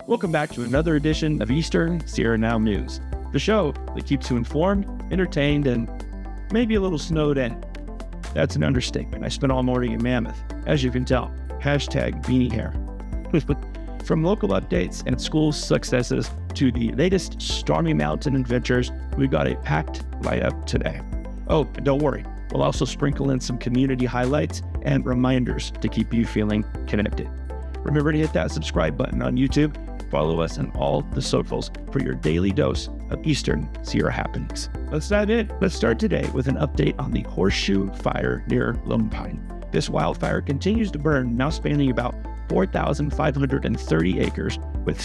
Welcome back to another edition of Eastern Sierra Now News, the show that keeps you informed, entertained, and maybe a little snowed in. That's an understatement. I spent all morning in Mammoth, as you can tell. Hashtag beanie hair. From local updates and school successes to the latest Stormy Mountain adventures, we've got a packed lineup today. Oh, and don't worry, we'll also sprinkle in some community highlights and reminders to keep you feeling connected. Remember to hit that subscribe button on YouTube. Follow us on all the socials for your daily dose of Eastern Sierra happenings. Let's dive in. Let's start today with an update on the Horseshoe Fire near Lone Pine. This wildfire continues to burn, now spanning about 4,530 acres with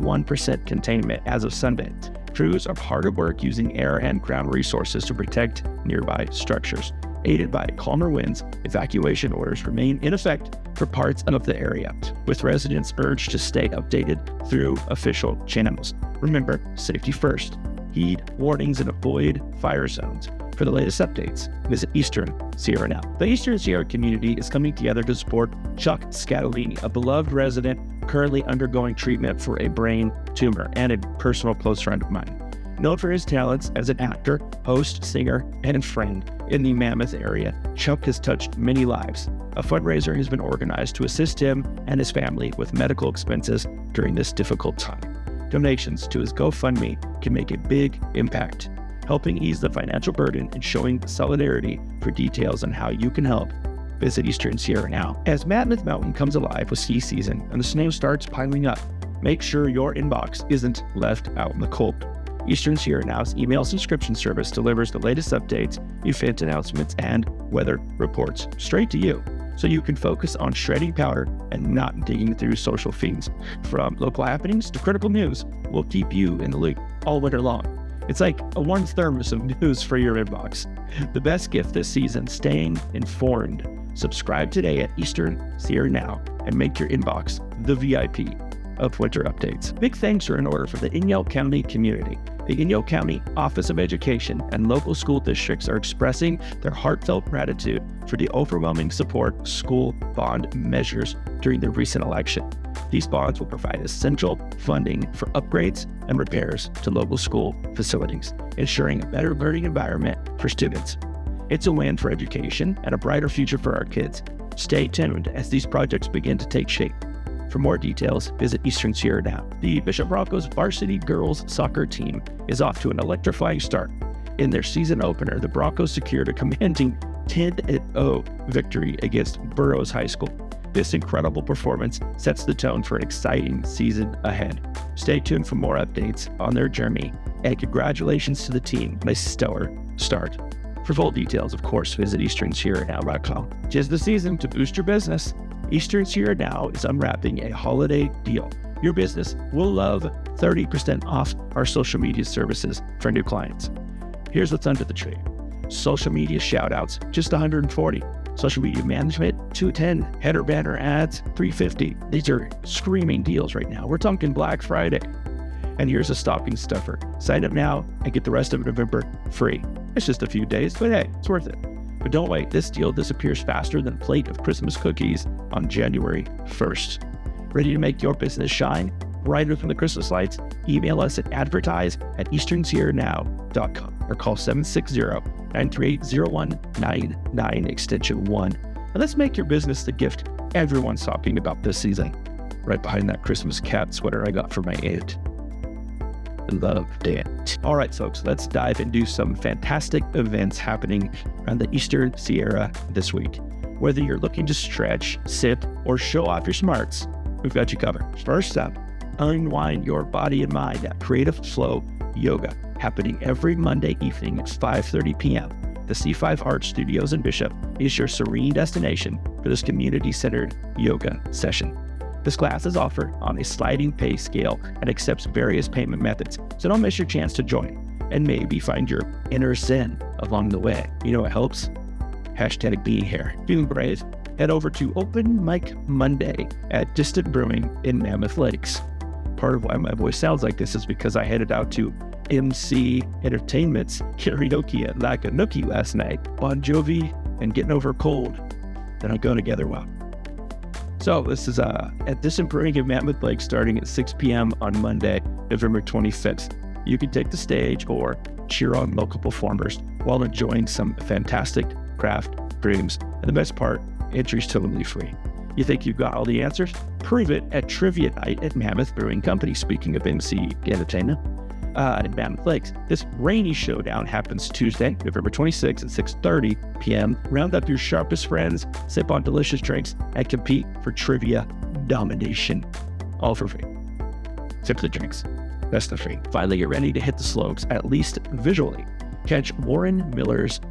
61% containment as of Sunday. Crews are hard at work using air and ground resources to protect nearby structures. Aided by calmer winds, evacuation orders remain in effect for parts of the area, with residents urged to stay updated through official channels. Remember, safety first. Heed warnings and avoid fire zones. For the latest updates, visit Eastern Sierra Now. The Eastern Sierra community is coming together to support Chuck Scatolini, a beloved resident currently undergoing treatment for a brain tumor and a personal close friend of mine. Known for his talents as an actor, host, singer, and friend in the Mammoth area, Chuck has touched many lives. A fundraiser has been organized to assist him and his family with medical expenses during this difficult time. Donations to his GoFundMe can make a big impact, helping ease the financial burden and showing solidarity. For details on how you can help, visit Eastern Sierra Now. As Mammoth Mountain comes alive with ski season and the snow starts piling up, make sure your inbox isn't left out in the cold. Eastern Sierra Now's email subscription service delivers the latest updates, event announcements, and weather reports straight to you, so you can focus on shredding powder and not digging through social feeds. From local happenings to critical news, we'll keep you in the loop all winter long. It's like a warm thermos of news for your inbox. The best gift this season, staying informed. Subscribe today at Eastern Sierra Now and make your inbox the VIP of winter updates. Big thanks are in order for the Inyo County community. The Inyo County Office of Education and local school districts are expressing their heartfelt gratitude for the overwhelming support of school bond measures during the recent election. These bonds will provide essential funding for upgrades and repairs to local school facilities, ensuring a better learning environment for students. It's a win for education and a brighter future for our kids. Stay tuned as these projects begin to take shape. For more details, visit Eastern Sierra Now. The Bishop Broncos varsity girls soccer team is off to an electrifying start. In their season opener, the Broncos secured a commanding 10-0 victory against Burroughs High School. This incredible performance sets the tone for an exciting season ahead. Stay tuned for more updates on their journey, and congratulations to the team on a stellar start. For full details, of course, visit EasternSierraNow.com. 'Tis the season to boost your business. Eastern Sierra Now is unwrapping a holiday deal. Your business will love 30% off our social media services for new clients. Here's what's under the tree. Social media shoutouts, just $140. Social media management, $210. Header banner ads, $350. These are screaming deals right now. We're talking Black Friday. And here's a stocking stuffer. Sign up now and get the rest of November free. It's just a few days, but hey, it's worth it. But don't wait, this deal disappears faster than a plate of Christmas cookies on January 1st. Ready to make your business shine brighter than the Christmas lights? Email us at advertise@easternsierranow.com or call 760-938-0199 extension 1. And let's make your business the gift everyone's talking about this season. Right behind that Christmas cat sweater I got for my aunt. Loved it. All right, folks, let's dive into some fantastic events happening around the Eastern Sierra this week. Whether you're looking to stretch, sip, or show off your smarts, we've got you covered. First up, unwind your body and mind at Creative Flow Yoga, happening every Monday evening at 5:30 p.m. The C5 Art Studios in Bishop is your serene destination for this community-centered yoga session. This class is offered on a sliding pay scale and accepts various payment methods, so don't miss your chance to join and maybe find your inner zen along the way. You know what helps? Hashtag being here. Feeling brave? Head over to Open Mic Monday at Distant Brewing in Mammoth Lakes. Part of why my voice sounds like this is because I headed out to MC Entertainment's karaoke at Lakanuki last night. Bon Jovi and Getting Over Cold. They don't go together well. So this is at this Brewing of Mammoth Lake starting at 6 p.m. on Monday, November 25th. You can take the stage or cheer on local performers while enjoying some fantastic craft brews. And the best part, entry's totally free. You think you've got all the answers? Prove it at Trivia Night at Mammoth Brewing Company. Speaking of MC entertainment, at Mammoth Lakes, this rainy showdown happens Tuesday, November 26th at 6:30 p.m. Round up your sharpest friends, sip on delicious drinks, and compete for trivia domination. All for free. Sip the drinks. That's the free. Finally, you're ready to hit the slopes, at least visually. Catch Warren Miller's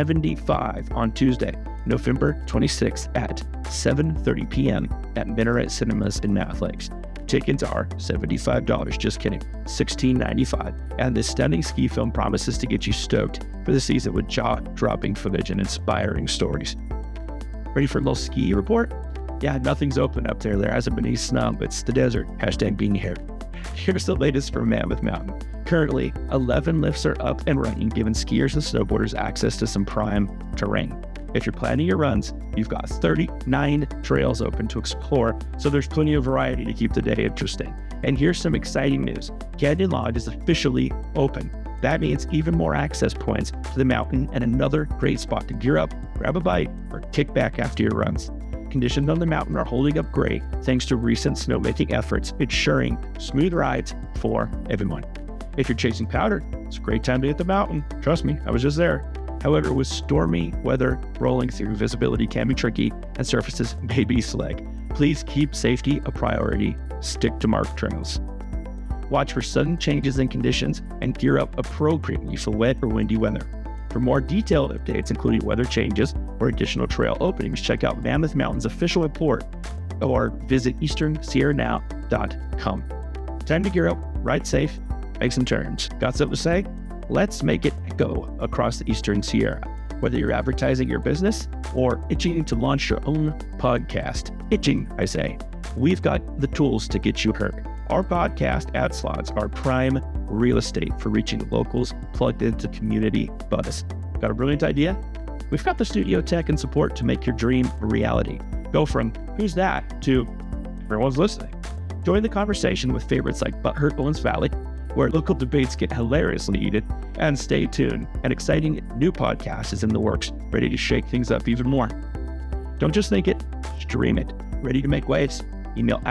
75 on Tuesday, November 26th at 7:30 p.m. at Minaret Cinemas in Mammoth Lakes. Tickets are $75, just kidding, $16.95, and this stunning ski film promises to get you stoked for the season with jaw-dropping footage and inspiring stories. Ready for a little ski report? Yeah, nothing's open up there. There hasn't been any snow. It's the desert. Hashtag being here. Here's the latest from Mammoth Mountain. Currently, 11 lifts are up and running, giving skiers and snowboarders access to some prime terrain. If you're planning your runs, you've got 39 trails open to explore, so there's plenty of variety to keep the day interesting. And here's some exciting news. Canyon Lodge is officially open. That means even more access points to the mountain and another great spot to gear up, grab a bite, or kick back after your runs. Conditions on the mountain are holding up great thanks to recent snowmaking efforts, ensuring smooth rides for everyone. If you're chasing powder, it's a great time to hit the mountain. Trust me, I was just there. However, with stormy weather rolling through, visibility can be tricky and surfaces may be slick. Please keep safety a priority. Stick to marked trails. Watch for sudden changes in conditions and gear up appropriately for wet or windy weather. For more detailed updates, including weather changes or additional trail openings, check out Mammoth Mountain's official report or visit easternsierranow.com. Time to gear up, ride safe, make some turns. Got something to say? Let's make it echo across the Eastern Sierra. Whether you're advertising your business or itching to launch your own podcast, itching, I say, we've got the tools to get you heard. Our podcast ad slots are prime real estate for reaching locals plugged into community buzz. Got a brilliant idea? We've got the studio tech and support to make your dream a reality. Go from who's that to everyone's listening. Join the conversation with favorites like Butthurt Owens Valley, where local debates get hilariously heated, and stay tuned. An exciting new podcast is in the works, ready to shake things up even more. Don't just think it, stream it. Ready to make waves? Email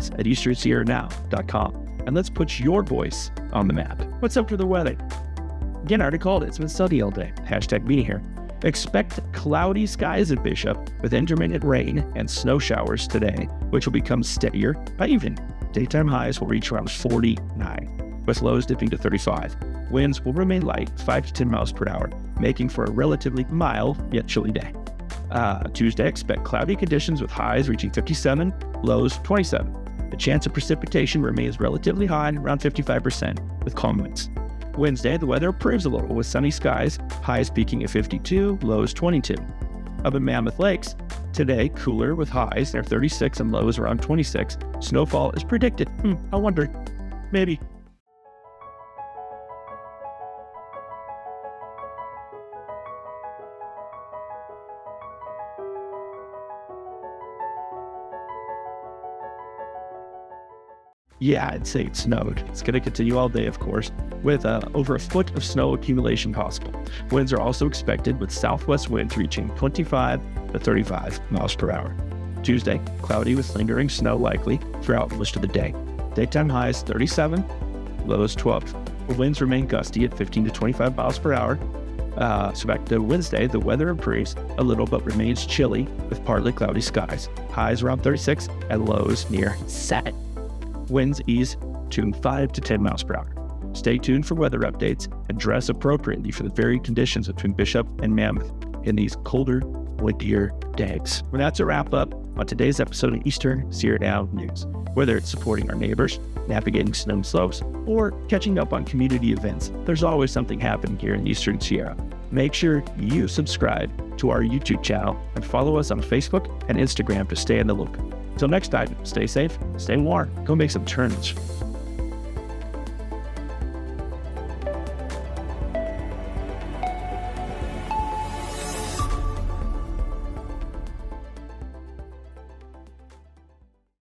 advertise@easternsierranow.com and let's put your voice on the map. What's up for the weather? Again, I already called it. It's been sunny all day. Hashtag being here. Expect cloudy skies at Bishop with intermittent rain and snow showers today, which will become steadier by evening. Daytime highs will reach around 49. With lows dipping to 35. Winds will remain light, 5 to 10 miles per hour, making for a relatively mild yet chilly day. Tuesday, expect cloudy conditions with highs reaching 57, lows 27. The chance of precipitation remains relatively high, around 55%, with calm winds. Wednesday, the weather improves a little with sunny skies, highs peaking at 52, lows 22. Up in Mammoth Lakes, today cooler with highs near 36 and lows around 26. Snowfall is predicted. I wonder, maybe. Yeah, I'd say it snowed. It's going to continue all day, of course, with over a foot of snow accumulation possible. Winds are also expected with southwest winds reaching 25 to 35 miles per hour. Tuesday, cloudy with lingering snow likely throughout most of the day. Daytime highs 37, lows 12. The winds remain gusty at 15 to 25 miles per hour. So back to Wednesday, the weather improves a little but remains chilly with partly cloudy skies. Highs around 36 and lows near 7. Winds ease to 5 to 10 miles per hour. Stay tuned for weather updates and dress appropriately for the varied conditions between Bishop and Mammoth in these colder, windier days. Well, that's a wrap up on today's episode of Eastern Sierra Now News. Whether it's supporting our neighbors, navigating snow slopes, or catching up on community events, there's always something happening here in the Eastern Sierra. Make sure you subscribe to our YouTube channel and follow us on Facebook and Instagram to stay in the loop. Until next time, stay safe, stay warm, go make some turns.